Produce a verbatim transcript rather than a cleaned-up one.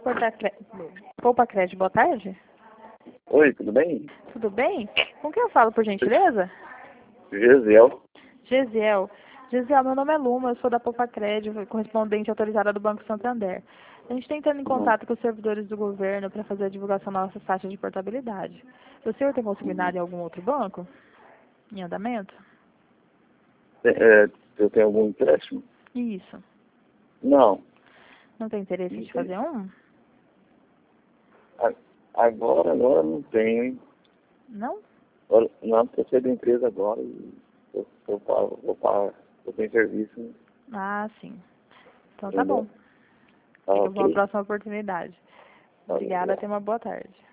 Poupa Cre- Poupa Crédito, boa tarde. Oi, tudo bem? Tudo bem? Com quem eu falo, por gentileza? Gesiel. Gesiel. Gesiel, meu nome é Luma, eu sou da Poupa Crédito, correspondente autorizada do Banco Santander. A gente está entrando em contato com os servidores do governo para fazer a divulgação da nossa taxa de portabilidade. O senhor tem possibilidade em algum outro banco? Em andamento? É, é, eu tenho algum empréstimo? Isso. Não. Não tem interesse Não de tem. fazer um? A- Agora, agora não tenho, hein? Não? Agora- Não, porque eu saí da empresa agora e eu, eu, paro, eu, paro, eu tenho serviço, né? Ah, sim. Então tá bom. Entendeu? Tá Fica para uma ok? próxima oportunidade. Tá Obrigada, legal. tenha uma boa tarde.